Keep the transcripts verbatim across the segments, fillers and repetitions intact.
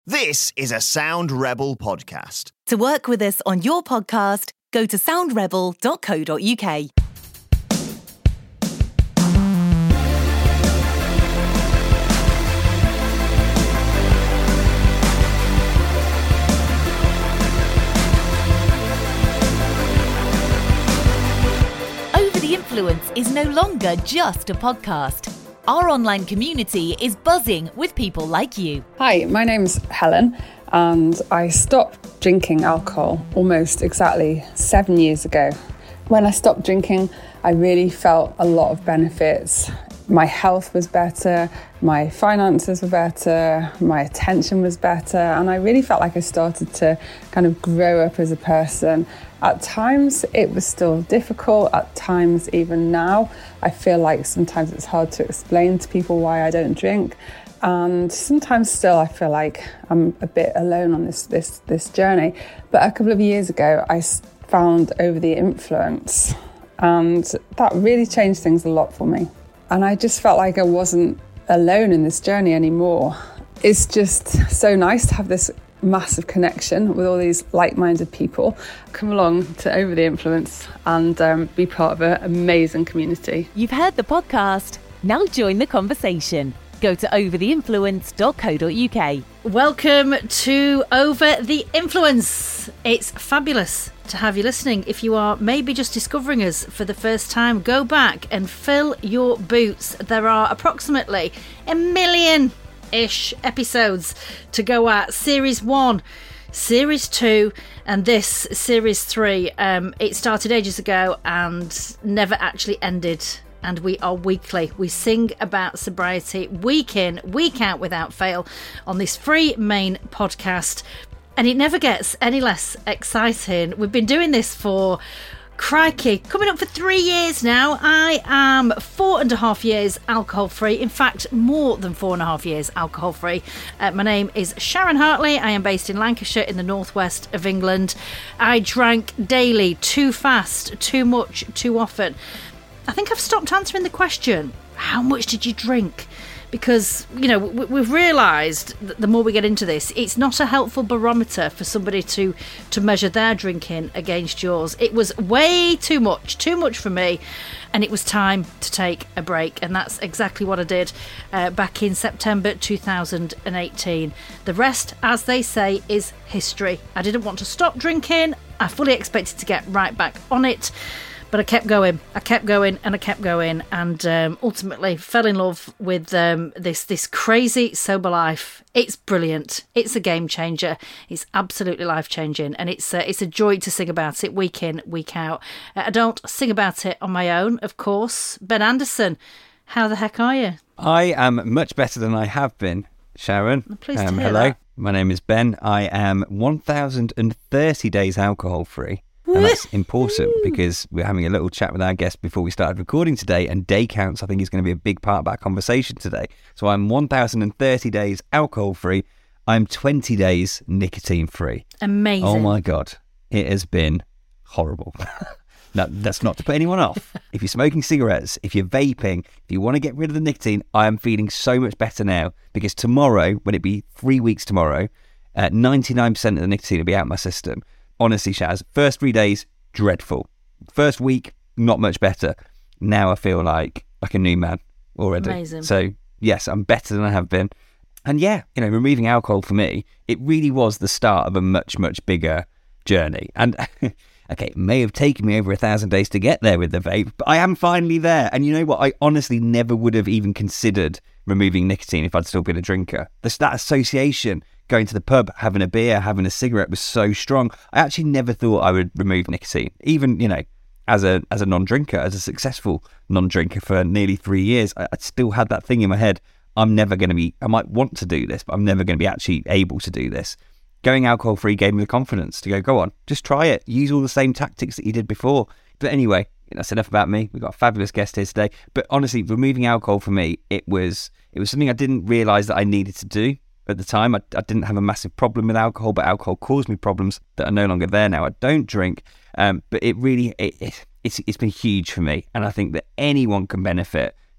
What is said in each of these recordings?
This is a Sound Rebel podcast. To work with us on your podcast, go to sound rebel dot co dot uk. Over the Influence is no longer just a podcast. Our online community is buzzing with people like you. Hi, my name's Helen and I stopped drinking alcohol almost exactly seven years ago. When I stopped drinking, I really felt a lot of benefits. My health was better, my finances were better, my attention was better, and I really felt like I started to kind of grow up as a person. At times it was still difficult, at times even now I feel like sometimes it's hard to explain to people why I don't drink, and sometimes still I feel like I'm a bit alone on this this this journey. But a couple of years ago I found Over the Influence, and that really changed things a lot for me. And I just felt like I wasn't alone in this journey anymore. It's just so nice to have this massive connection with all these like-minded people. Come along to Over the Influence and um, be part of an amazing community. You've heard the podcast. Now join the conversation. Go to over the influence dot co dot uk. Welcome to Over the Influence. It's fabulous to have you listening. If you are maybe just discovering us for the first time, go back and fill your boots. There are approximately a million ish episodes to go at. Series one, series two, and this series three. Um, it started ages ago and never actually ended. And we are weekly. We sing about sobriety week in, week out without fail on this free main podcast. And it never gets any less exciting. We've been doing this for, crikey, coming up for three years now. I am four and a half years alcohol free. In fact, more than four and a half years alcohol free. Uh, my name is Sharon Hartley. I am based in Lancashire in the northwest of England. I drank daily, too fast, too much, too often. I think I've stopped answering the question, how much did you drink? Because, you know, we've realised that the more we get into this, it's not a helpful barometer for somebody to, to measure their drinking against yours. It was way too much, too much for me, and it was time to take a break. And that's exactly what I did uh, back in September two thousand eighteen. The rest, as they say, is history. I didn't want to stop drinking. I fully expected to get right back on it. But I kept going, I kept going and I kept going and um, ultimately fell in love with um, this this crazy sober life. It's brilliant. It's a game changer. It's absolutely life-changing, and it's, uh, it's a joy to sing about it week in, week out. Uh, I don't sing about it on my own, of course. Ben Anderson, how the heck are you? I am much better than I have been, Sharon. I'm pleased um, to hear hello, that. My name is Ben. I am one thousand thirty days alcohol-free. And that's important because we're having a little chat with our guest before we started recording today, and day counts I think is going to be a big part of our conversation today. So I'm one thousand thirty days alcohol free. I'm twenty days nicotine free. Amazing. Oh my God. It has been horrible. Now, that's not to put anyone off. If you're smoking cigarettes, if you're vaping, if you want to get rid of the nicotine, I am feeling so much better now because tomorrow, when it be three weeks tomorrow, uh, ninety-nine percent of the nicotine will be out of my system. Honestly, Shaz, first three days, dreadful. First week, not much better. Now I feel like like a new man already. Amazing. So, yes, I'm better than I have been. And yeah, you know, removing alcohol for me, it really was the start of a much, much bigger journey. And, okay, it may have taken me over a thousand days to get there with the vape, but I am finally there. And you know what? I honestly never would have even considered removing nicotine if I'd still been a drinker. There's that association, going to the pub, having a beer, having a cigarette was so strong. I actually never thought I would remove nicotine, even, you know, as a as a non-drinker, as a successful non-drinker for nearly three years. I, I still had that thing in my head. I'm never going to be, I might want to do this, but I'm never going to be actually able to do this. Going alcohol-free gave me the confidence to go, go on, just try it. Use all the same tactics that you did before. But anyway, that's enough about me. We've got a fabulous guest here today. But honestly, removing alcohol for me, it was it was something I didn't realise that I needed to do. At the time, I, I didn't have a massive problem with alcohol, but alcohol caused me problems that are no longer there now. I don't drink, um, but it really, it, it, it's it's been huge for me. And I think that anyone can benefit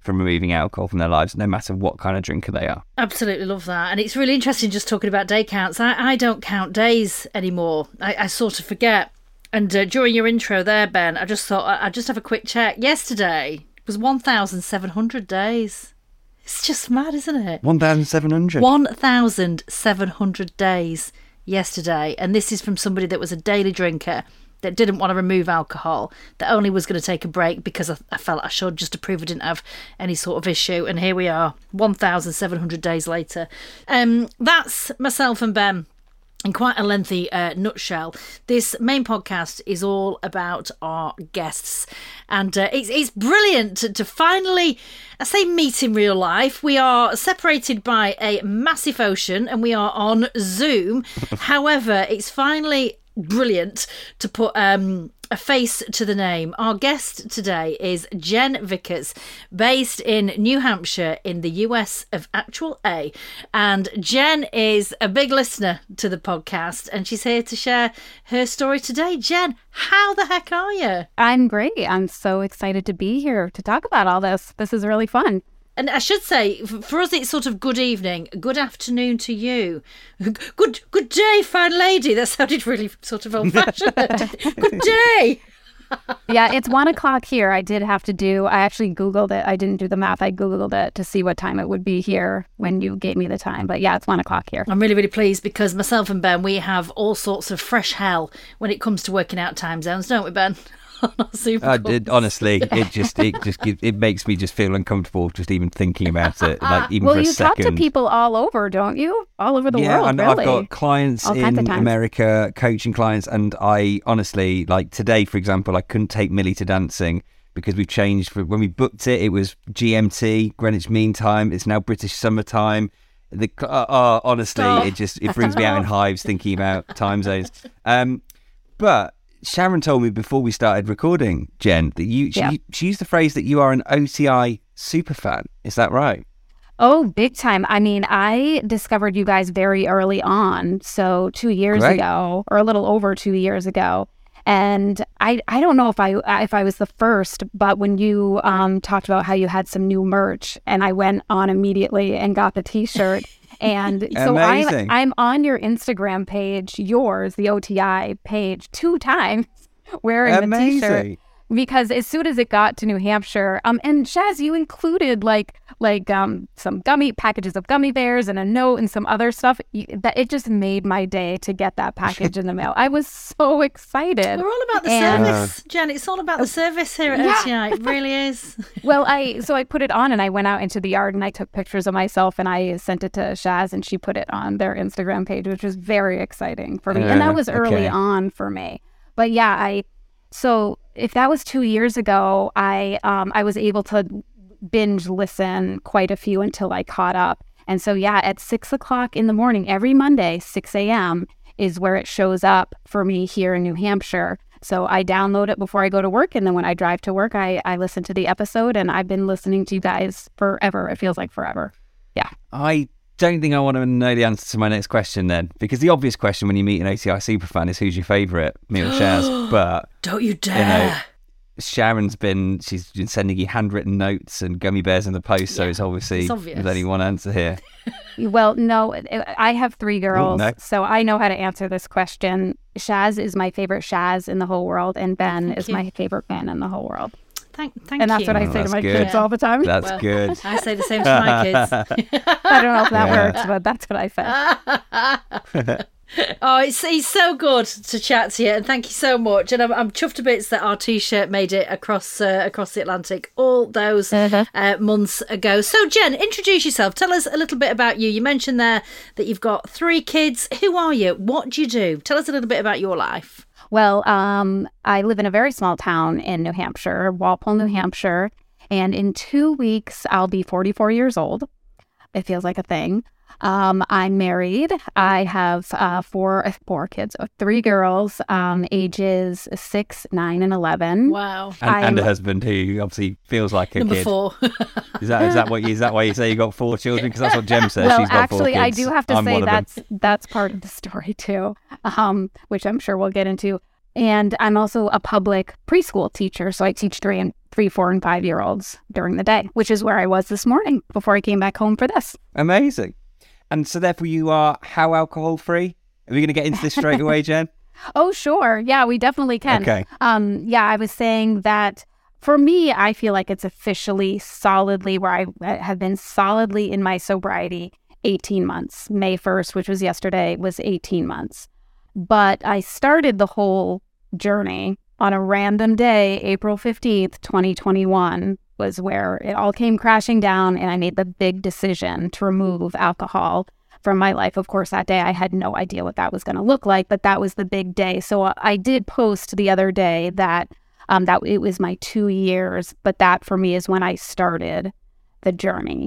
from removing alcohol from their lives, no matter what kind of drinker they are. Absolutely love that. And it's really interesting just talking about day counts. I, I don't count days anymore. I, I sort of forget. And uh, during your intro there, Ben, I just thought I'd just have a quick check. Yesterday was one thousand seven hundred days. It's just mad, isn't it? one thousand seven hundred. one thousand seven hundred days yesterday. And this is from somebody that was a daily drinker, that didn't want to remove alcohol, that only was going to take a break because I, I felt I should, just to prove I didn't have any sort of issue. And here we are, one thousand seven hundred days later. Um, that's myself and Ben. In quite a lengthy uh, nutshell, this main podcast is all about our guests. And uh, it's, it's brilliant to, to finally, I say, meet in real life. We are separated by a massive ocean and we are on Zoom. However, it's finally brilliant to put um, a face to the name. Our guest today is Jen Vickers, based in New Hampshire in the U S of actual A. And Jen is a big listener to the podcast and she's here to share her story today. Jen, how the heck are you? I'm great. I'm so excited to be here to talk about all this. This is really fun. And I should say, for us, it's sort of good evening, good afternoon to you. Good good day, fine lady. That sounded really sort of old-fashioned. Good day. Yeah, it's one o'clock here. I did have to do, I actually Googled it. I didn't do the math. I Googled it to see what time it would be here when you gave me the time. But yeah, it's one o'clock here. I'm really, really pleased because myself and Ben, we have all sorts of fresh hell when it comes to working out time zones, don't we, Ben? I did, honestly, it just it just gives, it makes me just feel uncomfortable just even thinking about it. Like even well, for a you second. talk to people all over, don't you? All over the yeah, world, and really. I've got clients all in America, coaching clients, and I honestly, like today, for example, I couldn't take Millie to dancing because we've changed. For, when we booked it, it was G M T, Greenwich Mean Time. It's now British Summertime. The uh, uh, honestly, oh. it just it brings me out in hives thinking about time zones. Um, but. Sharon told me before we started recording, Jen, that you she, yeah. she used the phrase that you are an O T I superfan. Is that right? Oh, big time. I mean, I discovered you guys very early on. So two years Great. ago, or a little over two years ago. And I, I don't know if I if I was the first, but when you um, talked about how you had some new merch, and I went on immediately and got the T-shirt. And so I'm, I'm on your Instagram page, yours, the O T I page, two times wearing Amazing. the T-shirt. Because as soon as it got to New Hampshire, um, and Shaz, you included like like um some gummy packages of gummy bears and a note and some other stuff. That it just made my day to get that package in the mail. I was so excited. We're all about the and, service, Jen. It's all about the service here at yeah. O T I. It really is. Well, I so I put it on and I went out into the yard and I took pictures of myself and I sent it to Shaz and she put it on their Instagram page, which was very exciting for me. Uh, and that was early okay. on for me. But yeah, I so. If that was two years ago, I um, I was able to binge listen quite a few until I caught up. And so, yeah, at six o'clock in the morning, every Monday, six a.m. is where it shows up for me here in New Hampshire. So I download it before I go to work. And then when I drive to work, I, I listen to the episode. And I've been listening to you guys forever. It feels like forever. Yeah. I don't think I want to know the answer to my next question then, because the obvious question when you meet an O T I superfan is who's your favourite, me or Shaz. But don't you dare. You know, Sharon's been she's been sending you handwritten notes and gummy bears in the post, yeah, so it's obviously it's there's only one answer here. Well, no, I have three girls, Ooh, no. so I know how to answer this question. Shaz is my favorite Shaz in the whole world, and Ben Thank is you. my favorite Ben in the whole world. Thank, thank and that's you. what I Oh, say to my good. kids all the time. That's well, good. I say the same to my kids. I don't know if that Yeah. works, but that's what I say. Oh, it's, it's so good to chat to you, and thank you so much. And I'm, I'm chuffed to bits that our T-shirt made it across uh, across the Atlantic all those Uh-huh. uh, months ago. So, Jen, introduce yourself. Tell us a little bit about you. You mentioned there that you've got three kids. Who are you? What do you do? Tell us a little bit about your life. Well, um, I live in a very small town in New Hampshire, Walpole, New Hampshire, and in two weeks I'll be forty-four years old. It feels like a thing. Um, I'm married. I have uh, four four kids, three girls, um, ages six, nine, and eleven. Wow. And, I'm- and a husband who obviously feels like a Number kid. four. Is that is that what you, is that why you say you got four children? Because that's what Jem says. Well, She's got actually, four kids. I do have to I'm say one of them. that's that's part of the story too, um, which I'm sure we'll get into. And I'm also a public preschool teacher. So I teach three and three, four, and five year olds during the day, which is where I was this morning before I came back home for this. Amazing. And so therefore you are how alcohol free? Are we going to get into this straight away, Jen? Oh, sure. Yeah, we definitely can. Okay. Um, yeah, I was saying that for me, I feel like it's officially solidly where I have been solidly in my sobriety eighteen months. May first, which was yesterday, was eighteen months. But I started the whole journey on a random day, April fifteenth, twenty twenty-one, was where it all came crashing down and I made the big decision to remove alcohol from my life. Of course, that day I had no idea what that was going to look like, but that was the big day. So I did post the other day that um, that it was my two years, but that for me is when I started the journey.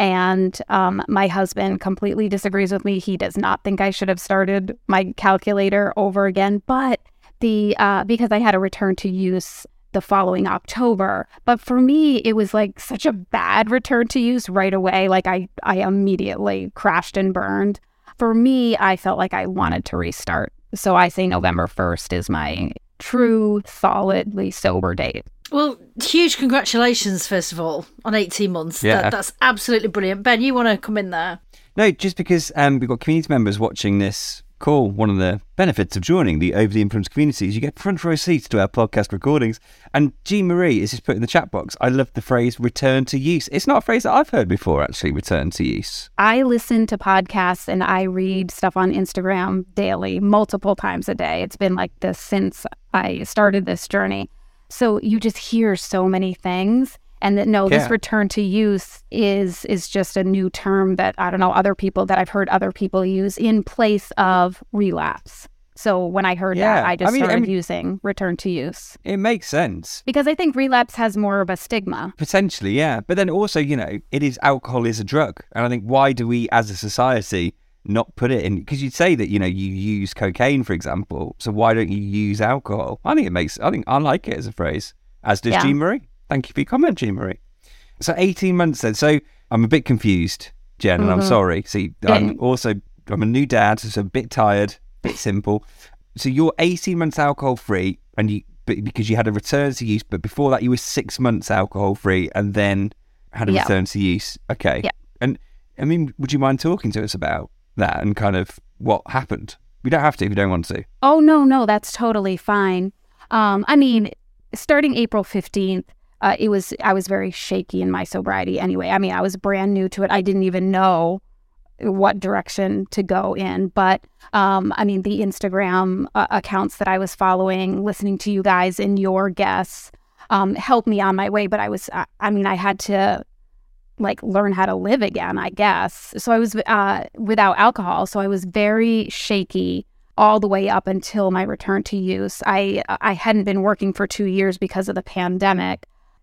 And um, my husband completely disagrees with me. He does not think I should have started my calculator over again, but the uh, because I had a return to use the following October. But for me, it was like such a bad return to use right away. Like I, I immediately crashed and burned. For me, I felt like I wanted to restart. So I say November first is my true, solidly sober date. Well, huge congratulations, first of all, on eighteen months. Yeah. That, that's absolutely brilliant. Ben, you want to come in there? No, just because um, we've got community members watching this call. One of the benefits of joining the Over the Influence community is you get front row seats to our podcast recordings. And Jean Marie is just put in the chat box, I love the phrase return to use. It's not a phrase that I've heard before, actually, return to use. I listen to podcasts and I read stuff on Instagram daily, multiple times a day. It's been like this since I started this journey. So you just hear so many things. And that, no, Yeah. this return to use is is just a new term that, I don't know, other people that I've heard other people use in place of relapse. So when I heard Yeah. that, I just I mean- started I mean- using return to use. It makes sense. Because I think relapse has more of a stigma. Potentially, yeah. But then also, you know, it is alcohol is a drug. And I think why do we as a society not put it in? Because you'd say that, you know, you use cocaine, for example. So why don't you use alcohol? I think it makes, I think I like it as a phrase, as does Yeah. Jean Marie. Thank you for your comment, Jean Marie. So eighteen months then. So I'm a bit confused, Jen, and I'm Mhm. sorry. See, I'm also, I'm a new dad, so I'm a bit tired, bit simple. So you're eighteen months alcohol free, and you, but because you had a return to use, but before that you were six months alcohol free and then had a Yeah. return to use. Okay. Yeah. And I mean, would you mind talking to us about that and kind of what happened? We don't have to if you don't want to. Oh, no, no, that's totally fine. Um, I mean, starting April fifteenth, uh, it was, I was very shaky in my sobriety anyway. I mean, I was brand new to it. I didn't even know what direction to go in. But, um, I mean, the Instagram uh, accounts that I was following, listening to you guys and your guests, um, helped me on my way. But I was, I, I mean, I had to like learn how to live again, I guess. So I was uh, without alcohol. So I was very shaky all the way up until my return to use. I I hadn't been working for two years because of the pandemic.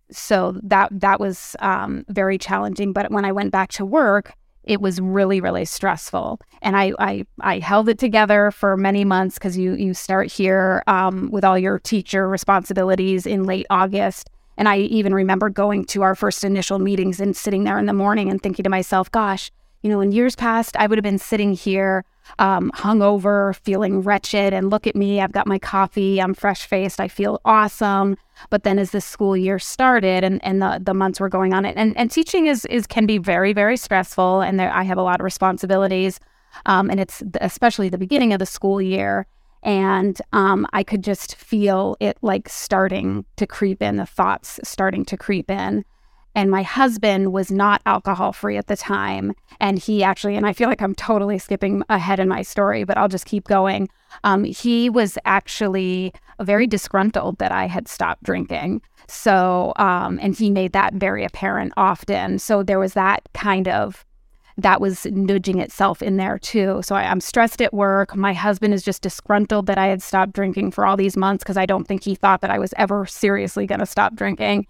So that that was um, very challenging. But when I went back to work, it was really, really stressful. And I I, I held it together for many months because you, you start here um, with all your teacher responsibilities in late August. And I even remember going to our first initial meetings and sitting there in the morning and thinking to myself, gosh, you know, in years past, I would have been sitting here um, hungover, feeling wretched, and look at me, I've got my coffee, I'm fresh-faced, I feel awesome. But then as the school year started and, and the, the months were going on, and, and teaching is, is can be very, very stressful, and there, I have a lot of responsibilities, um, and it's especially the beginning of the school year. And um, I could just feel it like starting to creep in, the thoughts starting to creep in. And my husband was not alcohol free at the time. And he actually, and I feel like I'm totally skipping ahead in my story, but I'll just keep going. Um, he was actually very disgruntled that I had stopped drinking. So, um, and he made that very apparent often. So there was that kind of, that was nudging itself in there too. So I, I'm stressed at work. My husband is just disgruntled that I had stopped drinking for all these months because I don't think he thought that I was ever seriously going to stop drinking.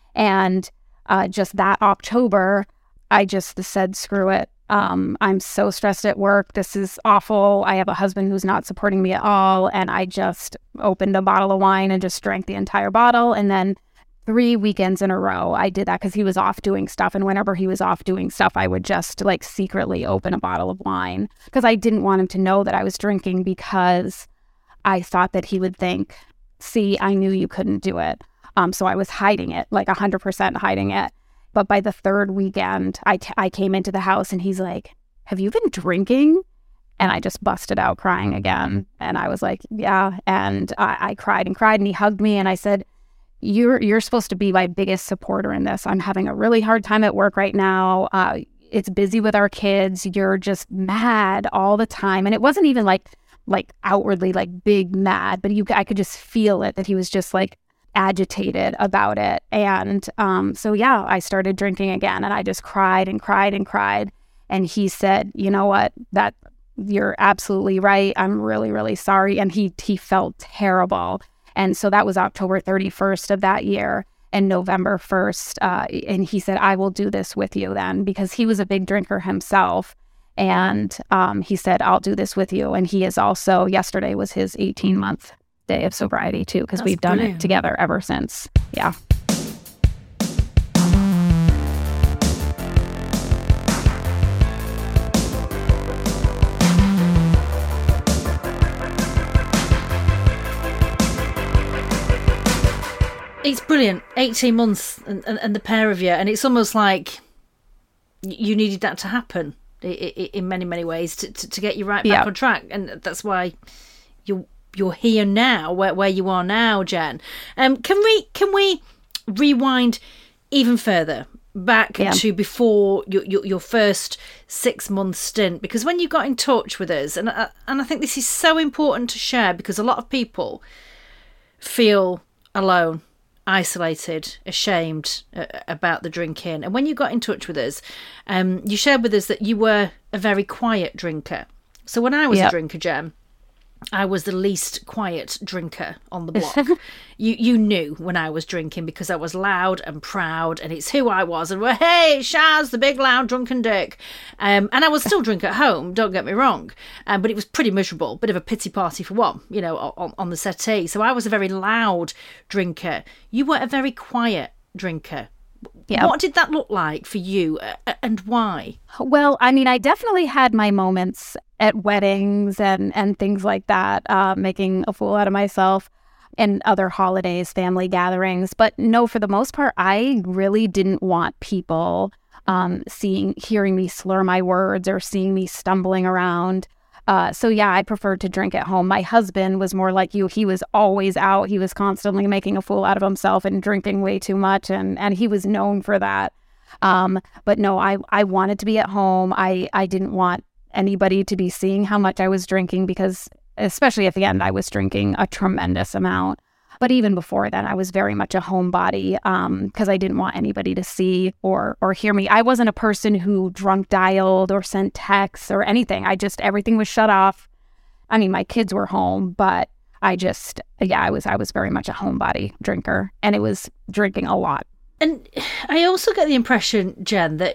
And uh, just that October, I just said, screw it. Um, I'm so stressed at work. This is awful. I have a husband who's not supporting me at all. And I just opened a bottle of wine and just drank the entire bottle. And then three weekends in a row, I did that because he was off doing stuff. And whenever he was off doing stuff, I would just like secretly open a bottle of wine because I didn't want him to know that I was drinking because I thought that he would think, see, I knew you couldn't do it. Um, so I was hiding it, like one hundred percent hiding it. But by the third weekend, I, t- I came into the house and he's like, have you been drinking? And I just busted out crying again. And I was like, yeah. And I, I cried and cried and he hugged me and I said, you're you're supposed to be my biggest supporter in this. I'm having a really hard time at work right now. Uh, it's busy with our kids. You're just mad all the time. And it wasn't even like like outwardly like big mad, but you I could just feel it, that he was just like agitated about it. And um, so, yeah, I started drinking again and I just cried and cried and cried. And he said, you know what, that you're absolutely right. I'm really, really sorry. And he he felt terrible. And so that was October thirty-first of that year. And November first, uh, and he said, I will do this with you then, because he was a big drinker himself. And um, he said, I'll do this with you. And he is also, yesterday was his eighteen-month day of sobriety too, because we've done brilliant. It together ever since. Yeah. It's brilliant. eighteen months and, and, and the pair of you. And it's almost like you needed that to happen in many, many ways to, to, to get you right back yeah. on track. And that's why you're, you're here now, where, where you are now, Jen. Um, can we can we rewind even further back yeah. to before your, your, your first six-month stint? Because when you got in touch with us, and, uh, and I think this is so important to share, because a lot of people feel alone, isolated, ashamed uh, about the drinking. And when you got in touch with us, um, you shared with us that you were a very quiet drinker. So when I was yep. a drinker, Jem, I was the least quiet drinker on the block. you you knew when I was drinking because I was loud and proud, and it's who I was. And we're, hey, Shaz, the big, loud, drunken dick. Um, and I would still drink at home, don't get me wrong. Um, but it was pretty miserable. Bit of a pity party for one, you know, on, on the settee. So I was a very loud drinker. You were a very quiet drinker. Yep. What did that look like for you, uh, and why? Well, I mean, I definitely had my moments at weddings and, and things like that, uh, making a fool out of myself, and other holidays, family gatherings. But no, for the most part, I really didn't want people um, seeing, hearing me slur my words or seeing me stumbling around. Uh, so yeah, I preferred to drink at home. My husband was more like you. He was always out. He was constantly making a fool out of himself and drinking way too much. And, and he was known for that. Um, but no, I, I wanted to be at home. I, I didn't want anybody to be seeing how much I was drinking, because especially at the end, I was drinking a tremendous amount. But even before then, I was very much a homebody um, because I didn't want anybody to see or or hear me. I wasn't a person who drunk dialed or sent texts or anything. I just, everything was shut off. I mean, my kids were home, but I just, yeah, I was I was very much a homebody drinker, and it was drinking a lot. And I also get the impression, Jen, that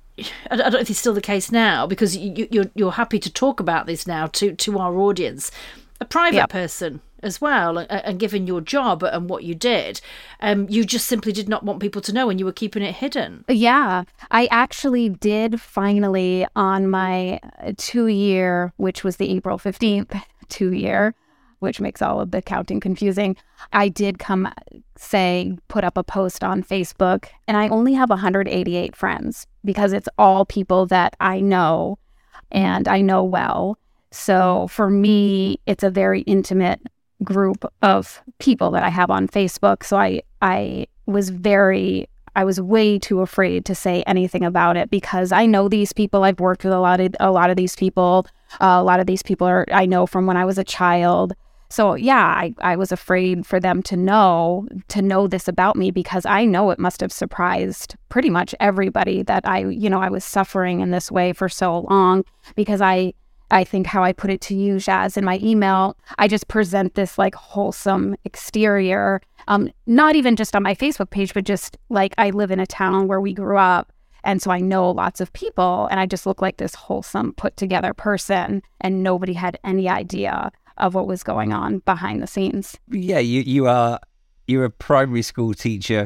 I don't know if it's still the case now, because you, you're you're happy to talk about this now to to our audience. A private yep. person as well, and, and given your job and what you did, um, you just simply did not want people to know, and you were keeping it hidden. Yeah, I actually did finally, on my two-year, which was the April fifteenth two-year, which makes all of the counting confusing, I did come say, put up a post on Facebook, and I only have one hundred eighty-eight friends, because it's all people that I know and I know well. So for me, it's a very intimate group of people that I have on Facebook. So I I was very, I was way too afraid to say anything about it, because I know these people. I've worked with a lot of a lot of these people. Uh, a lot of these people are I know from when I was a child. So yeah, I, I was afraid for them to know, to know this about me, because I know it must have surprised pretty much everybody that I, you know, I was suffering in this way for so long, because I, I think how I put it to you, Shaz, in my email, I just present this like wholesome exterior, um, not even just on my Facebook page, but just like I live in a town where we grew up. And so I know lots of people, and I just look like this wholesome, put together person, and nobody had any idea of what was going on behind the scenes. Yeah, you you are you're a primary school teacher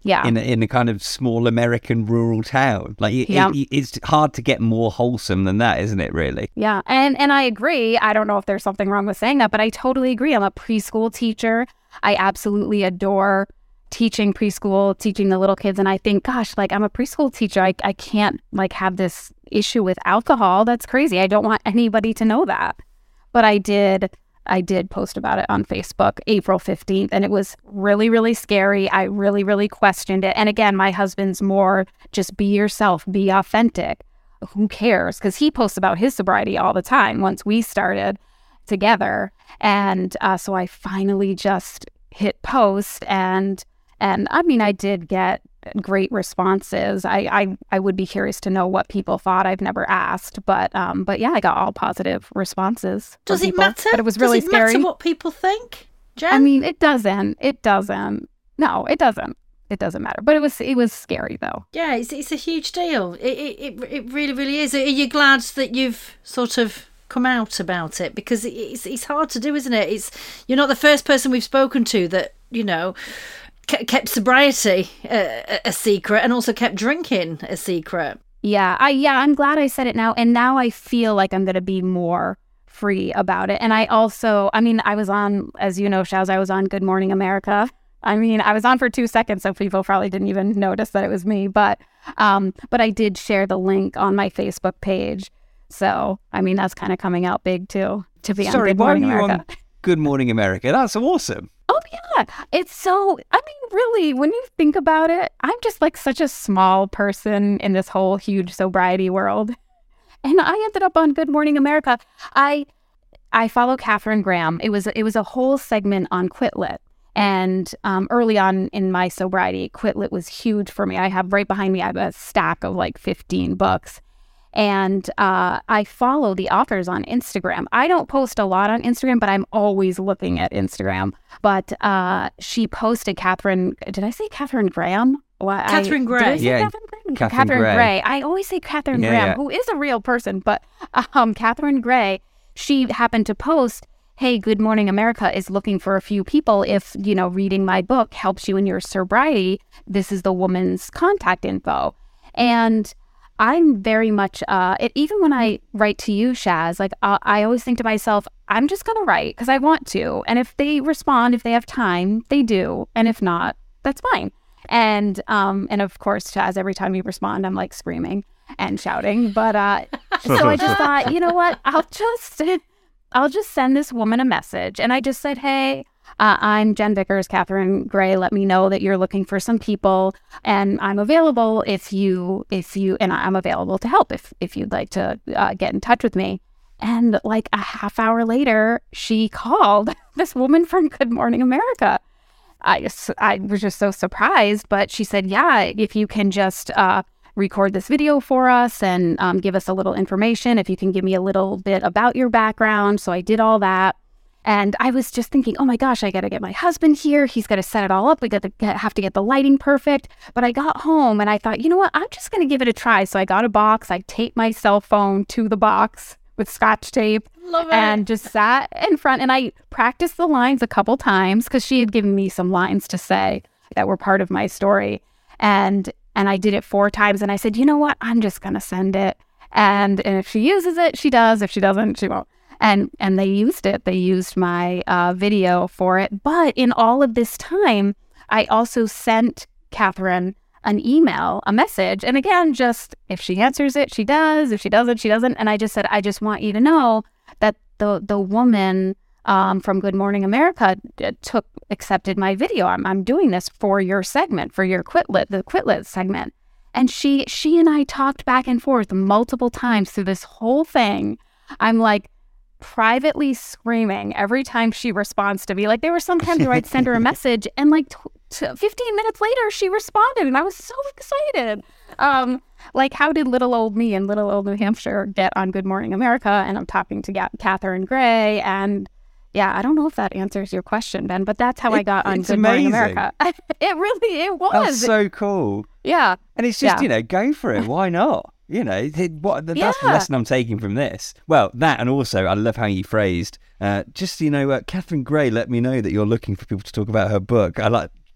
Yeah. In a, in a kind of small American rural town. Like, it, Yeah. it, it's hard to get more wholesome than that, isn't it, really? Yeah. And, and I agree. I don't know if there's something wrong with saying that, but I totally agree. I'm a preschool teacher. I absolutely adore teaching preschool, teaching the little kids. And I think, gosh, like I'm a preschool teacher. I, I can't like have this issue with alcohol. That's crazy. I don't want anybody to know that. But I did I did post about it on Facebook April fifteenth, and it was really, really scary. I really, really questioned it. And again, my husband's more just be yourself, be authentic. Who cares? Because he posts about his sobriety all the time once we started together. And uh, so I finally just hit post, and and I mean, I did get great responses. I, I I would be curious to know what people thought. I've never asked, but um, but yeah, I got all positive responses. Does from it people, matter? But it was really Does it scary. matter what people think, Jen? I mean, it doesn't. It doesn't. No, it doesn't. It doesn't matter. But it was it was scary though. Yeah, it's it's a huge deal. It it it, it really really is. Are you glad that you've sort of come out about it? Because it's it's hard to do, isn't it? It's you're not the first person we've spoken to that, you know, kept sobriety a, a secret and also kept drinking a secret. Yeah, I yeah, I'm glad I said it now, and now I feel like I'm going to be more free about it. And I also, I mean, I was on, as you know, Shaz, I was on Good Morning America. I mean, I was on for two seconds, so people probably didn't even notice that it was me. But um, but I did share the link on my Facebook page. So I mean, that's kind of coming out big too. To be Sorry, on Good why are Morning you America. on Good Morning America? That's awesome. Oh, yeah. It's so, I mean, really, when you think about it, I'm just like such a small person in this whole huge sobriety world. And I ended up on Good Morning America. I I follow Katharine Graham. It was, it was a whole segment on Quit Lit. And um, early on in my sobriety, Quit Lit was huge for me. I have right behind me, I have a stack of like fifteen books. And uh, I follow the authors on Instagram. I don't post a lot on Instagram, but I'm always looking at Instagram. But uh, she posted Katharine, did I say Katharine Graham? Well, Katharine I, Gray. Did I say Yeah, Katharine Graham? Katharine Katharine Gray. Gray. I always say Katharine Yeah, Graham, yeah. who is a real person. But um, Katharine Gray, she happened to post, hey, Good Morning America is looking for a few people. If, you know, reading my book helps you in your sobriety, this is the woman's contact info. And I'm very much, uh, it, even when I write to you, Shaz, like uh, I always think to myself, I'm just going to write because I want to. And if they respond, if they have time, they do. And if not, that's fine. And um, and of course, Shaz, every time you respond, I'm like screaming and shouting. But uh, so I just thought, you know what, I'll just, I'll just send this woman a message. And I just said, hey, Uh, I'm Jen Vickers, Katharine Gray. Let me know that you're looking for some people, and I'm available if you, if you, and I'm available to help if if you'd like to uh, get in touch with me. And like a half hour later, she called, this woman from Good Morning America. I just, I was just so surprised, but she said, yeah, if you can just uh, record this video for us and um, give us a little information, if you can give me a little bit about your background. So I did all that. And I was just thinking, oh my gosh, I got to get my husband here. He's got to set it all up. We got to get, have to get the lighting perfect. But I got home and I thought, you know what? I'm just going to give it a try. So I got a box. I taped my cell phone to the box with Scotch tape. Love it. And just sat in front. And I practiced the lines a couple times because she had given me some lines to say that were part of my story. And and I did it four times. And I said, you know what? I'm just going to send it. And, and if she uses it, she does. If she doesn't, she won't. And and they used it. They used my uh, video for it. But in all of this time, I also sent Katharine an email, a message. And again, just if she answers it, she does. If she doesn't, she doesn't. And I just said, I just want you to know that the the woman um, from Good Morning America took accepted my video. I'm I'm doing this for your segment, for your Quit Lit, the Quit Lit segment. And she she and I talked back and forth multiple times through this whole thing. I'm like, privately screaming every time she responds to me. Like there were some times where I'd send her a message and like t- t- fifteen minutes later she responded and I was so excited. Um, like how did little old me in little old New Hampshire get on Good Morning America? And I'm talking to Ga- Katharine Gray. And yeah, I don't know if that answers your question, Ben, but that's how It- I got on it's Good Morning amazing. America. It really, it was. That's so cool. Yeah. And it's just, Yeah. you know, go for it. Why not? You know, it, what that's the Yeah. lesson I'm taking from this. Well, that, and also I love how you phrased, uh, just, you know, uh, Katharine Gray let me know that you're looking for people to talk about her book. I like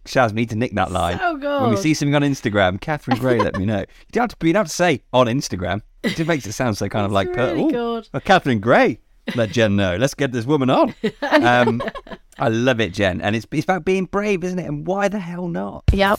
Shaz, we need to nick that line. So good. When we see something on Instagram, Catherine Gray, let me know. You don't have to, you don't have to say on Instagram. It just makes it sound so kind of like, really oh, good. oh, Catherine Gray. Let Jen know. Let's get this woman on. Um, I love it, Jen. And it's, it's about being brave, isn't it? And why the hell not? Yep.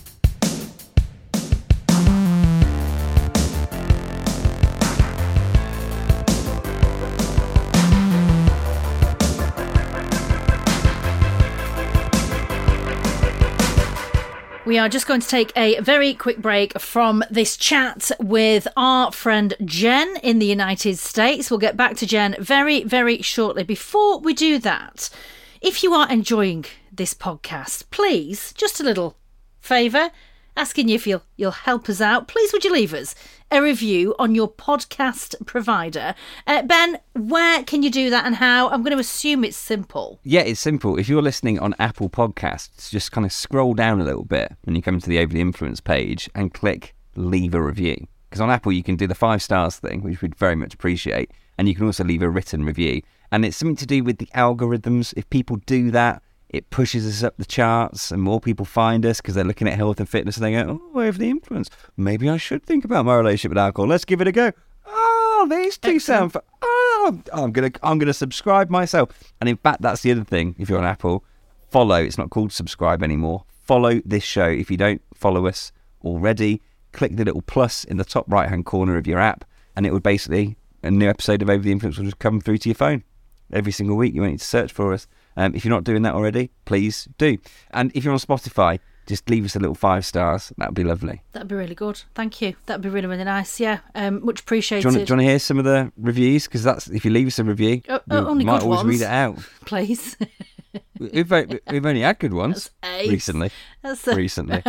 We are just going to take a very quick break from this chat with our friend Jen in the United States. We'll get back to Jen very, very shortly. Before we do that, if you are enjoying this podcast, please, just a little favour, asking you if you'll, you'll help us out. Please, would you leave us a review on your podcast provider? Uh, Ben, where can you do that and how? I'm going to assume it's simple. Yeah, it's simple. If you're listening on Apple Podcasts, just kind of scroll down a little bit when you come to the Over the Influence page and click leave a review. Because on Apple, you can do the five stars thing, which we'd very much appreciate. And you can also leave a written review. And it's something to do with the algorithms. If people do that, it pushes us up the charts and more people find us because they're looking at health and fitness and they go, oh, Over the Influence. Maybe I should think about my relationship with alcohol. Let's give it a go. Oh, these two sound... F- oh, I'm going to I'm gonna subscribe myself. And in fact, that's the other thing. If you're on Apple, follow. It's not called subscribe anymore. Follow this show. If you don't follow us already, click the little plus in the top right-hand corner of your app and it would basically... a new episode of Over the Influence will just come through to your phone every single week. You won't need to search for us. Um, if you're not doing that already, please do. And if you're on Spotify, just leave us a little five stars. That would be lovely. That'd be really good. Thank you. That'd be really, really nice. Yeah, um, much appreciated. Do you, want to, do you want to hear some of the reviews? Because that's if you leave us a review, oh, we only might good always ones. read it out. Please. we've, we've only had good ones That's eight. recently. That's a... Recently.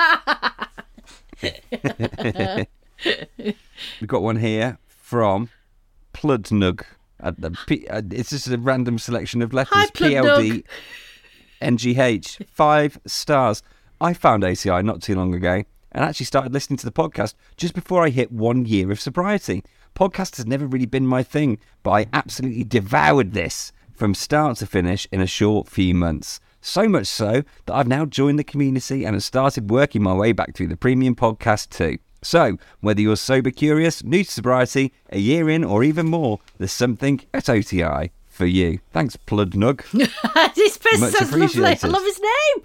We've got one here from Pludnug. Uh, the P, uh, it's just a random selection of letters. Hi, P L D N G H. Five stars. I found A T I not too long ago and actually started listening to the podcast just before I hit one year of sobriety. Podcast has never really been my thing, but I absolutely devoured this from start to finish in a short few months. So much so that I've now joined the community and have started working my way back through the premium podcast too. So, whether you're sober curious, new to sobriety, a year in, or even more, there's something at O T I for you. Thanks, Pludnug. This person Much sounds lovely. appreciated. I love his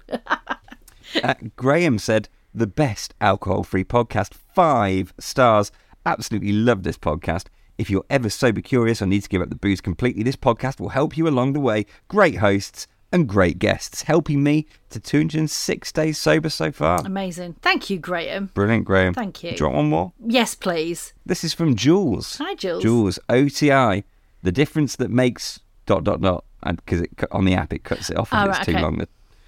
name. uh, Graham said, the best alcohol-free podcast, five stars. Absolutely love this podcast. If you're ever sober curious or need to give up the booze completely, this podcast will help you along the way. Great hosts and great guests, helping me to two hundred six days sober so far. Amazing. Thank you, Graham. Brilliant, Graham. Thank you. Do you want one more? Yes, please. This is from Jules. Hi, Jules. Jules, O T I, the difference that makes dot, dot, dot, and because on the app it cuts it off if Oh, it's right, too okay. long. The,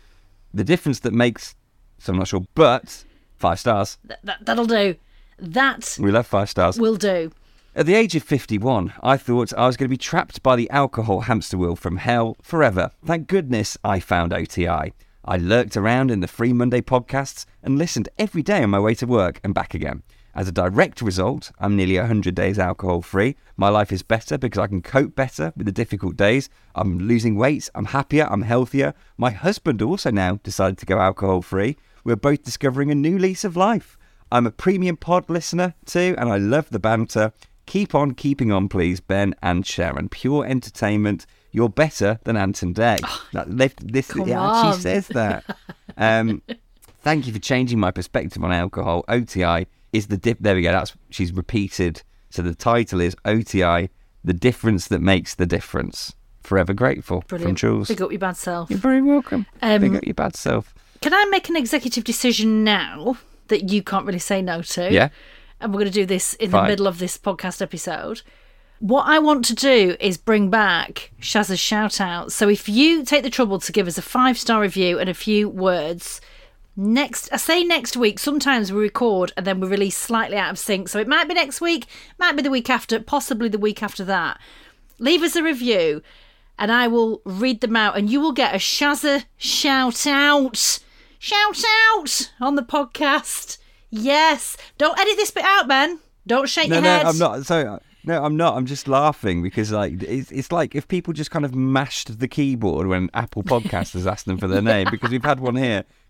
the difference that makes, so I'm not sure, but five stars. Th- that, that'll do. That We love five stars. will do. At the age of fifty-one, I thought I was going to be trapped by the alcohol hamster wheel from hell forever. Thank goodness I found O T I. I lurked around in the Free Monday podcasts and listened every day on my way to work and back again. As a direct result, I'm nearly one hundred days alcohol-free. My life is better because I can cope better with the difficult days. I'm losing weight, I'm happier, I'm healthier. My husband also now decided to go alcohol-free. We're both discovering a new lease of life. I'm a premium pod listener too, and I love the banter. Keep on keeping on, please, Ben and Sharon. Pure entertainment. You're better than Anton Deck. That left this. Come It on. actually says that. Um, thank you for changing my perspective on alcohol. O T I is the dip. There we go. That's she's repeated. So the title is O T I: The Difference That Makes the Difference. Forever grateful. Brilliant. From Jules. Big up your bad self. You're very welcome. Um, Big up your bad self. Can I make an executive decision now that you can't really say no to? Yeah. And we're going to do this in Fine. the middle of this podcast episode. What I want to do is bring back Shaz's shout out. So if you take the trouble to give us a five star review and a few words, next, I say next week, sometimes we record and then we release slightly out of sync. So it might be next week, might be the week after, possibly the week after that. Leave us a review and I will read them out and you will get a Shazza shout out. Shout out on the podcast. Yes. Don't edit this bit out, Ben. Don't shake No, your no, head. I'm not. So no, I'm not. I'm just laughing because like it's, it's like if people just kind of mashed the keyboard when Apple Podcasts has asked them for their name because we've had one here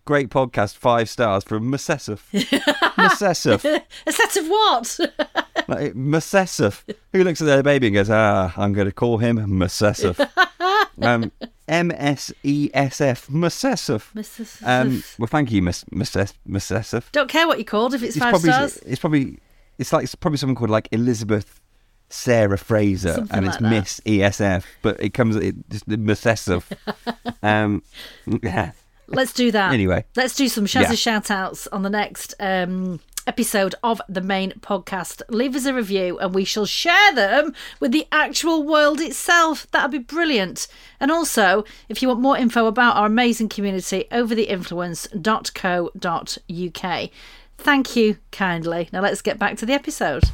great podcast, five stars from Masesif. Masesif. A set of what? Like, Masesif. Who looks at their baby and goes, ah, I'm going to call him Masesif. um, M S E S F. Masesif. Um, well, thank you, Miss Masesif. Don't care what you're called if it's, it's five probably, stars. It's probably, it's like it's probably someone called like Elizabeth Sarah Fraser, Something and like it's that. Miss E S F, but it comes it just Masesif. um, yeah. Let's do that. Anyway. Let's do some Shazza Yeah. shout-outs on the next um, episode of the main podcast. Leave us a review and we shall share them with the actual world itself. That'd be brilliant. And also, if you want more info about our amazing community, over the influence dot co dot uk. Thank you kindly. Now let's get back to the episode.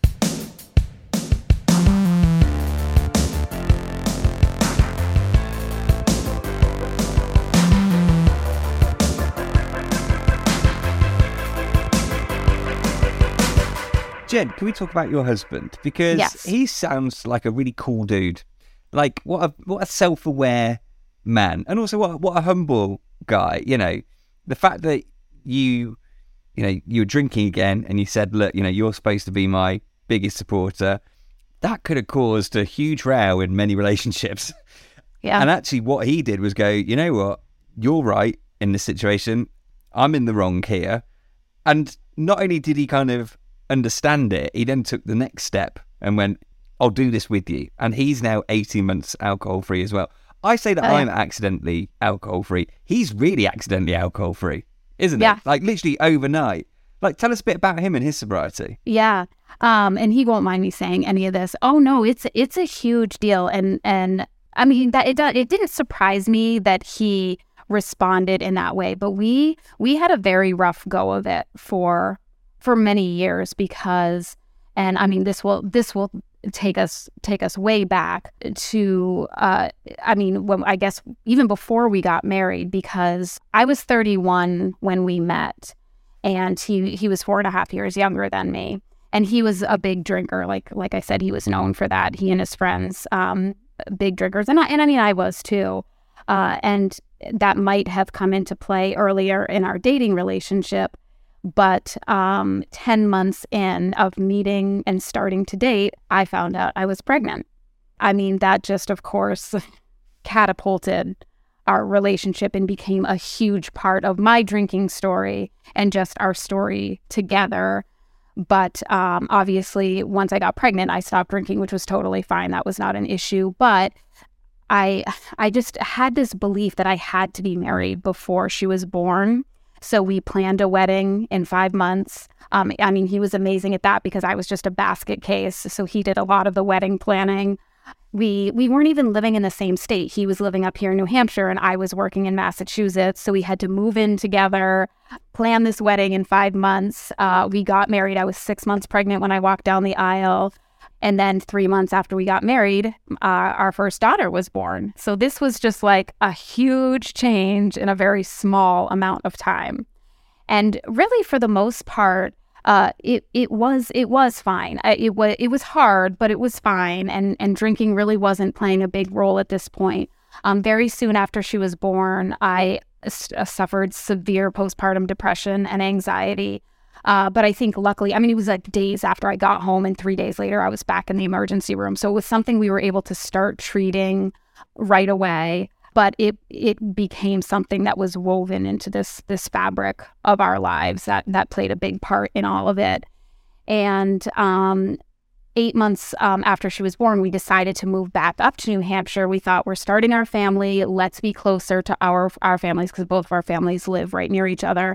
Jen, can we talk about your husband? Because Yes. he sounds like a really cool dude. Like, what a what a self-aware man. And also, what, what a humble guy. You know, the fact that you, you know, you were drinking again and you said, look, you know, you're supposed to be my biggest supporter. That could have caused a huge row in many relationships. Yeah. And actually, what he did was go, you know what? You're right in this situation. I'm in the wrong here. And not only did he kind of understand it, he then took the next step and went, I'll do this with you. And he's now eighteen months alcohol free as well. I say that Oh, yeah. I'm accidentally alcohol free. He's really accidentally alcohol free, isn't Yeah. it? Like literally overnight. Like, tell us a bit about him and his sobriety. Yeah. Um, and he won't mind me saying any of this. Oh no, it's it's a huge deal. And and I mean that it do- it didn't surprise me that he responded in that way. But we we had a very rough go of it for for many years because, and I mean this will this will take us take us way back to uh I mean when I guess even before we got married, because I was thirty-one when we met. And he, he was four and a half years younger than me. And he was a big drinker. Like like I said, he was known for that. He and his friends, um, big drinkers. And I, and I mean, I was too. Uh, and that might have come into play earlier in our dating relationship. But um, ten months in of meeting and starting to date, I found out I was pregnant. I mean, that just, of course, catapulted our relationship and became a huge part of my drinking story and just our story together. But um, obviously, once I got pregnant, I stopped drinking, which was totally fine. That was not an issue. But I, I just had this belief that I had to be married before she was born. So we planned a wedding in five months. Um, I mean, he was amazing at that because I was just a basket case. So he did a lot of the wedding planning. We we weren't even living in the same state. He was living up here in New Hampshire and I was working in Massachusetts. So we had to move in together, plan this wedding in five months. Uh, we got married. I was six months pregnant when I walked down the aisle. And then three months after we got married, uh, our first daughter was born. So this was just like a huge change in a very small amount of time. And really, for the most part, uh, it it was it was fine. I, it was it was hard, but it was fine. And and drinking really wasn't playing a big role at this point. Um, very soon after she was born, I uh, suffered severe postpartum depression and anxiety. Uh, but I think luckily, I mean, it was like days after I got home and three days later, I was back in the emergency room. So it was something we were able to start treating right away. But it it became something that was woven into this this fabric of our lives that that played a big part in all of it. And um, eight months um, after she was born, we decided to move back up to New Hampshire. We thought, we're starting our family. Let's be closer to our our families because both of our families live right near each other.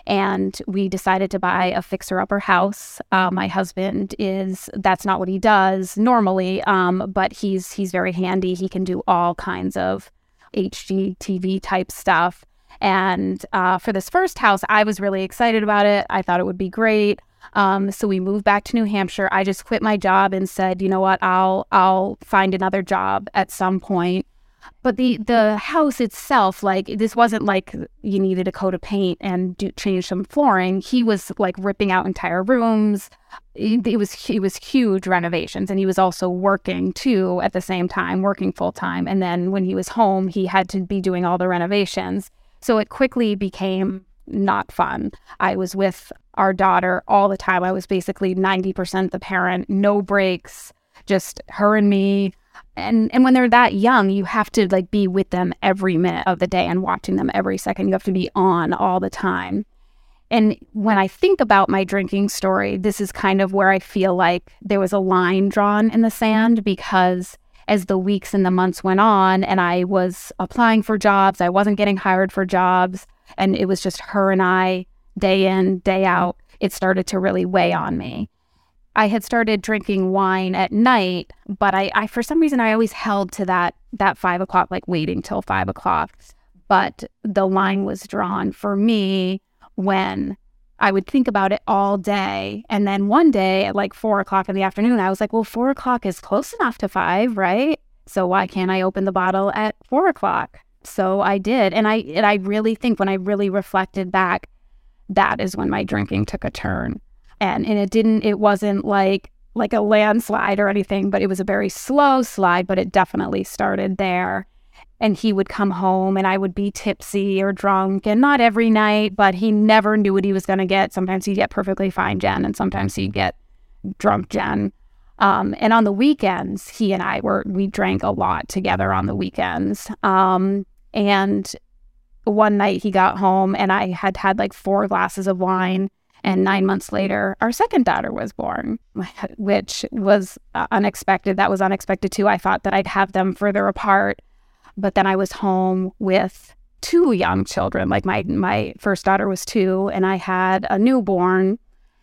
And we decided to buy a fixer-upper house. Uh, my husband is, that's not what he does normally, um, but he's he's very handy. He can do all kinds of H G T V type stuff. And uh, for this first house, I was really excited about it. I thought it would be great. Um, so we moved back to New Hampshire. I just quit my job and said, you know what, I'll I'll find another job at some point. But the, the house itself, like, this wasn't like you needed a coat of paint and do, change some flooring. He was like ripping out entire rooms. It, it was it was huge renovations, and he was also working too at the same time, working full time. And then when he was home, he had to be doing all the renovations. So it quickly became not fun. I was with our daughter all the time. I was basically ninety percent the parent, no breaks, just her and me. And and when they're that young, you have to like be with them every minute of the day and watching them every second. You have to be on all the time. And when I think about my drinking story, this is kind of where I feel like there was a line drawn in the sand, because as the weeks and the months went on and I was applying for jobs, I wasn't getting hired for jobs, and it was just her and I day in, day out, it started to really weigh on me. I had started drinking wine at night, but I, I for some reason, I always held to that that five o'clock, like waiting till five o'clock. But the line was drawn for me when I would think about it all day. And then one day at like four o'clock in the afternoon, I was like, well, four o'clock is close enough to five, right? So why can't I open the bottle at four o'clock? So I did. And I, and I really think when I really reflected back, that is when my drinking took a turn. And and it didn't, it wasn't like like a landslide or anything, but it was a very slow slide, but it definitely started there. And he would come home and I would be tipsy or drunk, and not every night, but he never knew what he was going to get. Sometimes he'd get perfectly fine Jen, and sometimes he'd get drunk Jen. Um, and on the weekends, he and I were, we drank a lot together on the weekends. Um, and one night he got home and I had had like four glasses of wine. And nine months later, our second daughter was born, which was uh, unexpected. That was unexpected too. I thought that I'd have them further apart. But then I was home with two young children. Like my my first daughter was two, and I had a newborn.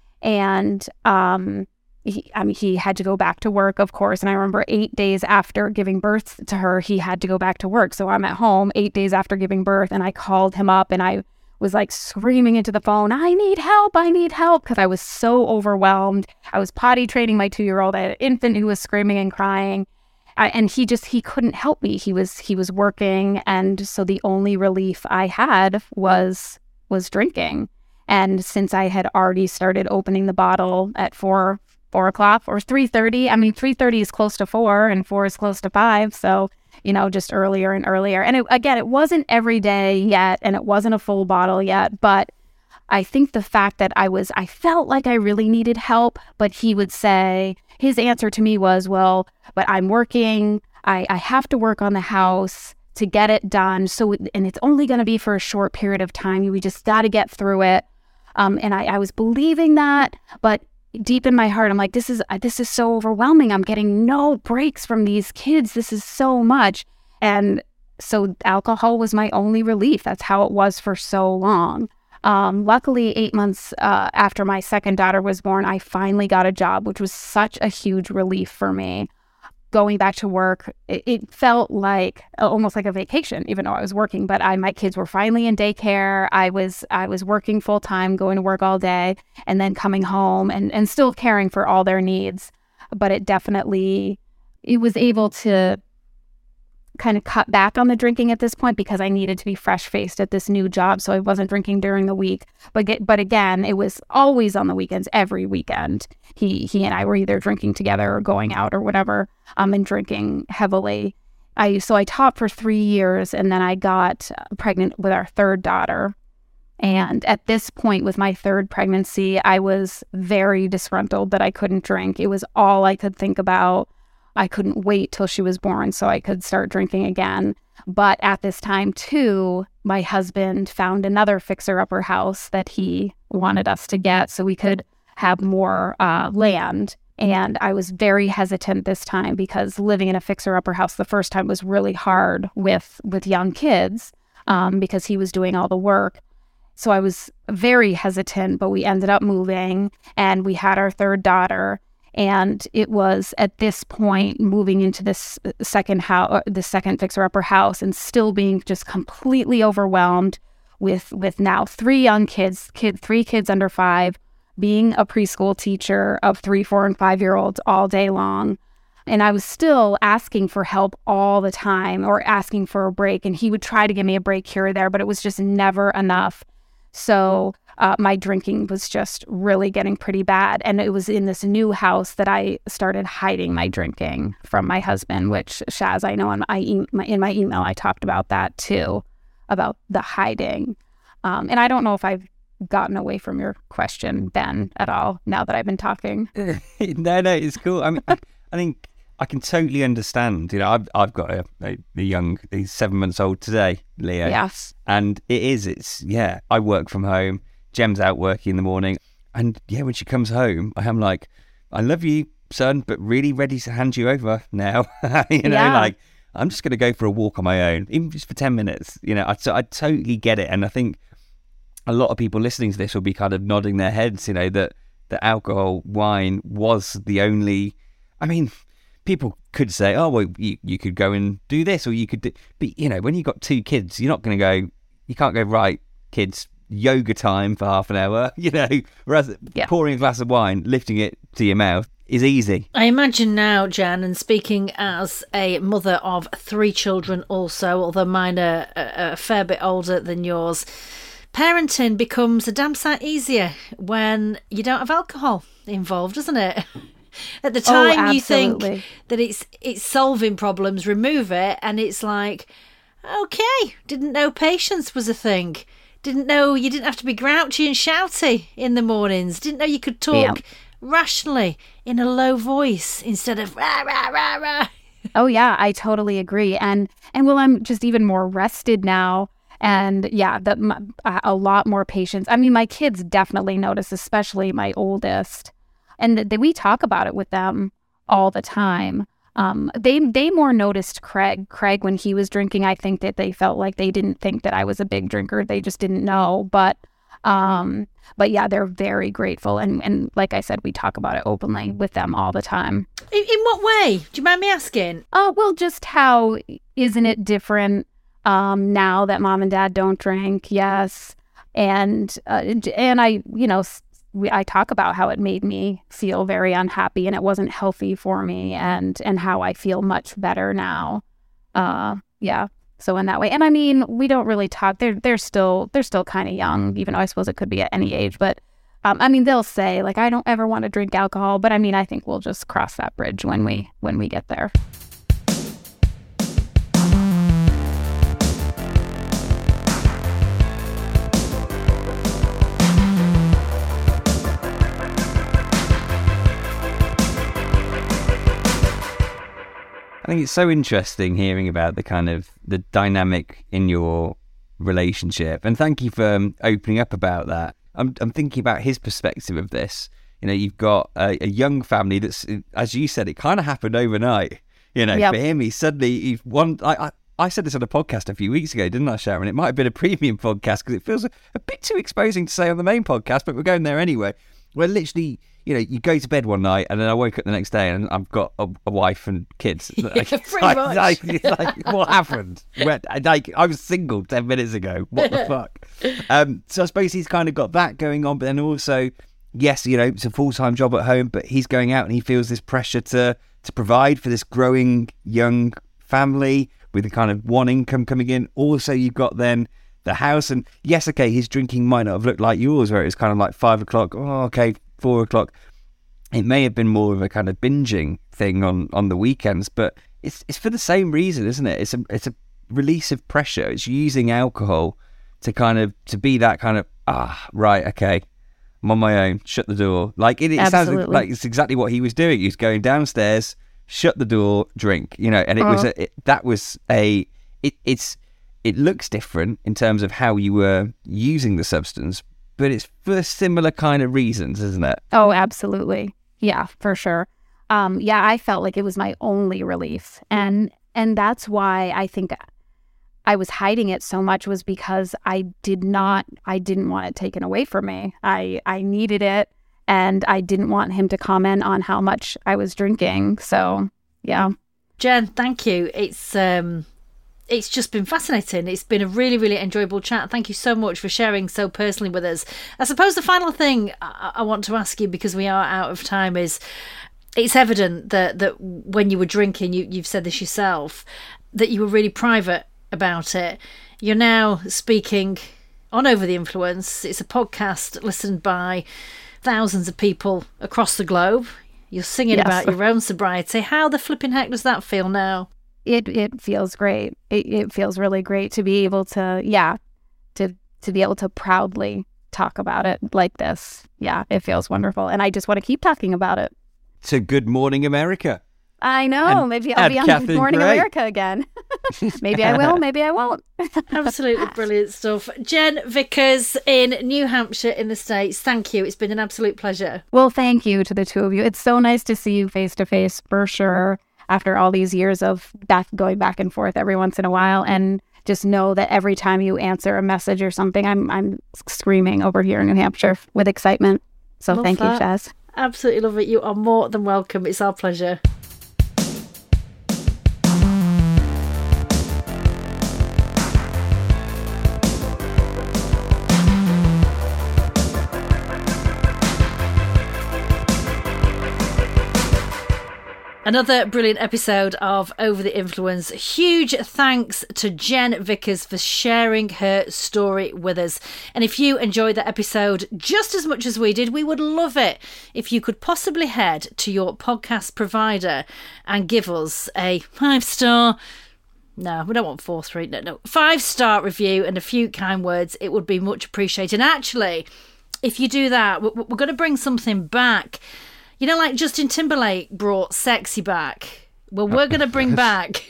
And um, he, I mean, he had to go back to work, of course. And I remember eight days after giving birth to her, he had to go back to work. So I'm at home eight days after giving birth, and I called him up, and I was like screaming into the phone, I need help, I need help, because I was so overwhelmed. I was potty training my two-year-old. I had an infant who was screaming and crying. I, and he just, he couldn't help me. He was, he was working. And so the only relief I had was, was drinking. And since I had already started opening the bottle at four, four o'clock or three thirty, I mean, three thirty is close to four and four is close to five. So, you know, just earlier and earlier. And it, again, it wasn't every day yet, and it wasn't a full bottle yet, but I think the fact that I was, I felt like I really needed help, but he would say, his answer to me was, well, but I'm working, I, I have to work on the house to get it done. So, and it's only going to be for a short period of time. We just got to get through it. Um, and I, I was believing that, but deep in my heart, I'm like, this is, this is so overwhelming. I'm getting no breaks from these kids. This is so much. And so alcohol was my only relief. That's how it was for so long. Um, luckily, eight months uh, after my second daughter was born, I finally got a job, which was such a huge relief for me. Going back to work, it, it felt like almost like a vacation, even though I was working. But I, my kids were finally in daycare. I was I was working full time, going to work all day, and then coming home and, and still caring for all their needs. But it definitely, it was able to kind of cut back on the drinking at this point because I needed to be fresh-faced at this new job. So I wasn't drinking during the week. But get, but again, it was always on the weekends, every weekend. He he and I were either drinking together or going out or whatever, um, and drinking heavily. I So I taught for three years, and then I got pregnant with our third daughter. And at this point with my third pregnancy, I was very disgruntled that I couldn't drink. It was all I could think about. I couldn't wait till she was born so I could start drinking again. But at this time, too, my husband found another fixer-upper house that he wanted us to get so we could have more uh, land. And I was very hesitant this time because living in a fixer-upper house the first time was really hard with, with young kids um, because he was doing all the work. So I was very hesitant, but we ended up moving and we had our third daughter. And it was at this point moving into this second house, the second fixer-upper house, and still being just completely overwhelmed with with now three young kids, kid three kids under five, being a preschool teacher of three, four, and five-year-olds all day long. And I was still asking for help all the time or asking for a break. And he would try to give me a break here or there, but it was just never enough. So uh, my drinking was just really getting pretty bad. And it was in this new house that I started hiding my drinking from my husband, which, Shaz, I know in my, e- my, in my email I talked about that too. about the hiding. Um, and I don't know if I've gotten away from your question, Ben, at all now that I've been talking. no, no, it's cool. I mean, I, I think I can totally understand. You know, I've I've got a, a, a young, he's seven months old today, Leo. Yes. And it is, it's, yeah, I work from home. Gem's out working in the morning. And yeah, when she comes home, I am like, I love you, son, but really ready to hand you over now. you know, yeah. like, I'm just going to go for a walk on my own, even just for ten minutes. You know, I, I totally get it. And I think a lot of people listening to this will be kind of nodding their heads, you know, that, that alcohol, wine was the only, I mean, people could say, oh, well, you, you could go and do this, or you could do, but, you know, when you've got two kids, you're not going to go, you can't go, right, kids, yoga time for half an hour, you know, whereas yeah. pouring a glass of wine, lifting it to your mouth is easy. I imagine now, Jan, and speaking as a mother of three children also, although mine are a, a fair bit older than yours, parenting becomes a damn sight easier when you don't have alcohol involved, doesn't it? At the time, oh, you think that it's it's solving problems, remove it, and it's like, okay, didn't know patience was a thing. Didn't know you didn't have to be grouchy and shouty in the mornings. Didn't know you could talk yeah. rationally in a low voice instead of rah, rah, rah, rah. Oh, yeah, I totally agree. And, and well, I'm just even more rested now. And yeah, that a lot more patience. I mean, my kids definitely notice, especially my oldest. And th- we talk about it with them all the time. Um, they they more noticed Craig. Craig, when he was drinking, I think that they felt like they didn't think that I was a big drinker. They just didn't know. But um, but yeah, they're very grateful. And, and like I said, we talk about it openly with them all the time. In, in what way? Do you mind me asking? Oh, well, just how isn't it different um, now that mom and dad don't drink? Yes. And uh, and I, you know, We, I talk about how it made me feel very unhappy and it wasn't healthy for me, and and how I feel much better now. Uh, yeah. So in that way, and I mean, we don't really talk. They're they're still they're still kind of young, even though I suppose it could be at any age. But um, I mean, they'll say like, I don't ever want to drink alcohol. But I mean, I think we'll just cross that bridge when we when we get there. I think it's so interesting hearing about the kind of the dynamic in your relationship, and thank you for um, opening up about that. I'm I'm thinking about his perspective of this. You know, you've got a, a young family that's, as you said, it kind of happened overnight. You know, yep. For him, he suddenly he one. I, I I said this on a podcast a few weeks ago, didn't I, Sharon? It might have been a premium podcast because it feels a, a bit too exposing to say on the main podcast, but we're going there anyway. Where literally, you know, you go to bed one night and then I woke up the next day and I've got a, a wife and kids. Yeah, like, pretty like, much. Like, like, what happened? Where, like, I was single ten minutes ago. What the fuck? Um, so I suppose he's kind of got that going on, but then also, yes, you know, it's a full-time job at home, but he's going out and he feels this pressure to to provide for this growing young family with a kind of one income coming in. Also, you've got then the house, and yes, okay, his drinking might not have looked like yours, where it was kind of like five o'clock, oh, okay, four o'clock. It may have been more of a kind of binging thing on, on the weekends, but it's it's for the same reason, isn't it? It's a it's a release of pressure. It's using alcohol to kind of to be that kind of ah right, okay, I'm on my own. Shut the door. Like it, it sounds like it's exactly what he was doing. He was going downstairs, shut the door, drink. You know, and it uh-huh. was a, it, that was a it it's. It looks different in terms of how you were using the substance, but it's for similar kind of reasons, isn't it? Oh, absolutely. Yeah, for sure. Um, yeah, I felt like it was my only relief. And and that's why I think I was hiding it so much, was because I did not, I didn't want it taken away from me. I, I needed it, and I didn't want him to comment on how much I was drinking. So, yeah. Jen, thank you. It's... um. It's just been fascinating. It's been a really, really enjoyable chat. Thank you so much for sharing so personally with us. I suppose the final thing I, I want to ask you, because we are out of time, is it's evident that, that when you were drinking, you, you've said this yourself, that you were really private about it. You're now speaking on Over the Influence. It's a podcast listened by thousands of people across the globe. You're singing yes. about your own sobriety. How the flipping heck does that feel now? it it feels great. It, it feels really great to be able to, yeah, to to be able to proudly talk about it like this. Yeah, it feels wonderful. And I just want to keep talking about it. So Good Morning America. I know. And, maybe I'll be on Good Morning Gray. America again. Maybe I will. Maybe I won't. Absolutely brilliant stuff. Jen Vickers in New Hampshire in the States. Thank you. It's been an absolute pleasure. Well, thank you to the two of you. It's so nice to see you face to face for sure after all these years of back going back and forth every once in a while. And just know that every time you answer a message or something, I'm I'm screaming over here in New Hampshire with excitement. So love thank that. you, Shaz. Absolutely love it. You are more than welcome. It's our pleasure. Another brilliant episode of Over the Influence. Huge thanks to Jen Vickers for sharing her story with us. And if you enjoyed that episode just as much as we did, we would love it if you could possibly head to your podcast provider and give us a five-star... No, we don't want four, three, no, no. Five-star review and a few kind words. It would be much appreciated. And actually, if you do that, we're, we're going to bring something back. You know, like Justin Timberlake brought Sexy back. Well, we're going to bring back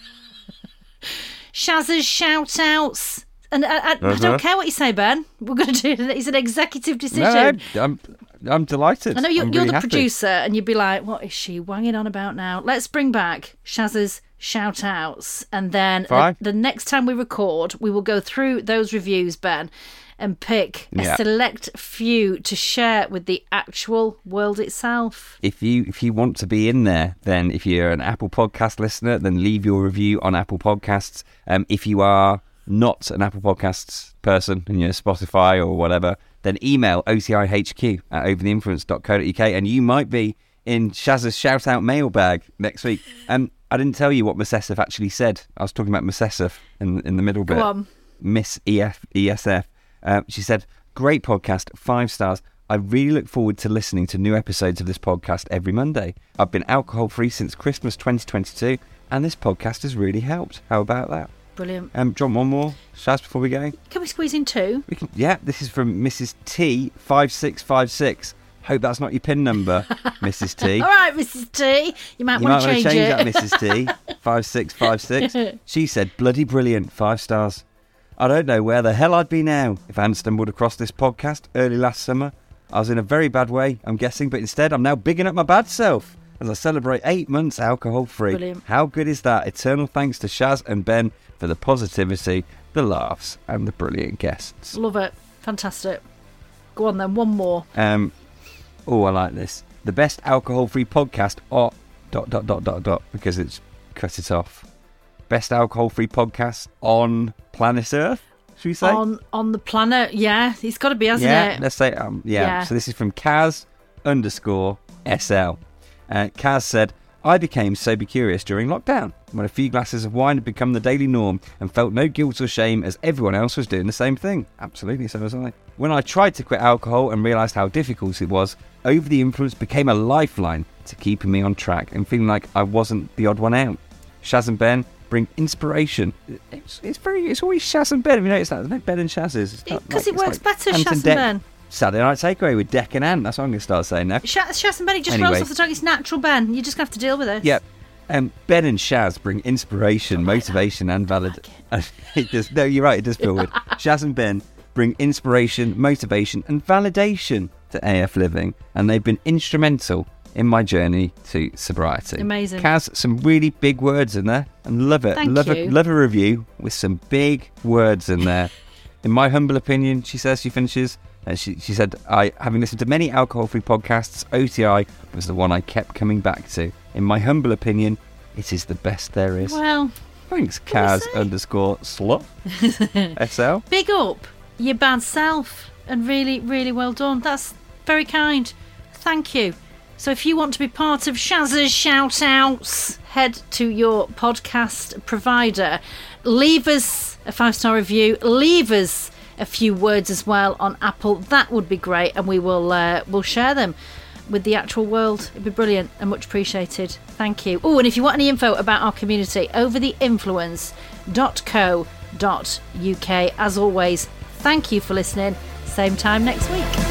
Shaz's shout-outs. And I, I, uh-huh. I don't care what you say, Ben. We're going to do it. It's an executive decision. No, I'm, I'm delighted. I know you're, I'm you're really the happy. producer, and you'd be like, what is she wanging on about now? Let's bring back Shaz's shout-outs. And then the, the next time we record, we will go through those reviews, Ben, and pick yeah. a select few to share with the actual world itself. If you if you want to be in there, then if you're an Apple Podcast listener, then leave your review on Apple Podcasts. Um, if you are not an Apple Podcasts person and you're Spotify or whatever, then email O T I H Q at over the influence dot co dot uk and you might be in Shaz's shout-out mailbag next week. Um, I didn't tell you what Missessif actually said. I was talking about Missessif in, in the middle bit. Go on. Miss E F E S F. Uh, she said, great podcast, five stars. I really look forward to listening to new episodes of this podcast every Monday. I've been alcohol-free since Christmas twenty twenty-two, and this podcast has really helped. How about that? Brilliant. Um, do you want one more, Shaz, before we go? Can we squeeze in two? We can. Yeah, this is from Missus T five six five six. Hope that's not your PIN number, Missus T. All right, Missus T. You might you want might to change, change it. that, Missus T. five six five six. She said, bloody brilliant, five stars. I don't know where the hell I'd be now if I hadn't stumbled across this podcast early last summer. I was in a very bad way, I'm guessing, but instead I'm now bigging up my bad self as I celebrate eight months alcohol-free. Brilliant. How good is that? Eternal thanks to Shaz and Ben for the positivity, the laughs, and the brilliant guests. Love it. Fantastic. Go on then, one more. Um, oh, I like this. The best alcohol-free podcast, or dot, dot, dot, dot, dot, because it's cut it off. Best alcohol-free podcast on planet Earth, should we say? On on the planet, yeah. It's got to be, hasn't yeah, it? let's say, um, yeah. Yeah. So this is from Kaz underscore S L. Uh, Kaz said, I became sober curious during lockdown, when a few glasses of wine had become the daily norm and felt no guilt or shame as everyone else was doing the same thing. Absolutely, so was I. When I tried to quit alcohol and realised how difficult it was, Over the Influence became a lifeline to keeping me on track and feeling like I wasn't the odd one out. Shaz and Ben bring inspiration. It's, it's very. It's always Shaz and Ben. Have you noticed that? There's no Ben and Shaz's. Because it works better, Shaz and Ben. Saturday Night Takeaway with Deck and Ant. That's what I'm going to start saying now. Shaz, Shaz and Ben, it just Anyway. rolls off the tongue. It's natural, Ben. You're just going to have to deal with it. Yep. Um, Ben and Shaz bring inspiration, motivation, and validation. It does. No, you're right. It does feel weird. Shaz and Ben bring inspiration, motivation, and validation to A F living, and they've been instrumental in my journey to sobriety. Amazing. Kaz, some really big words in there, and love it. Thank love you. A, love a review with some big words in there. In my humble opinion, she says, she finishes, and she, she said, I, having listened to many alcohol-free podcasts, O T I was the one I kept coming back to. In my humble opinion, it is the best there is. Well, Thanks, what can we Kaz say? underscore slut. S L. big up your bad self, and really, really well done. That's very kind. Thank you. So if you want to be part of Shaz's shout-outs, head to your podcast provider. Leave us a five-star review. Leave us a few words as well on Apple. That would be great, and we will uh, we'll share them. with the actual world. It'd be brilliant and much appreciated. Thank you. Oh, and if you want any info about our community, over the influence dot co dot uk. As always, thank you for listening. Same time next week.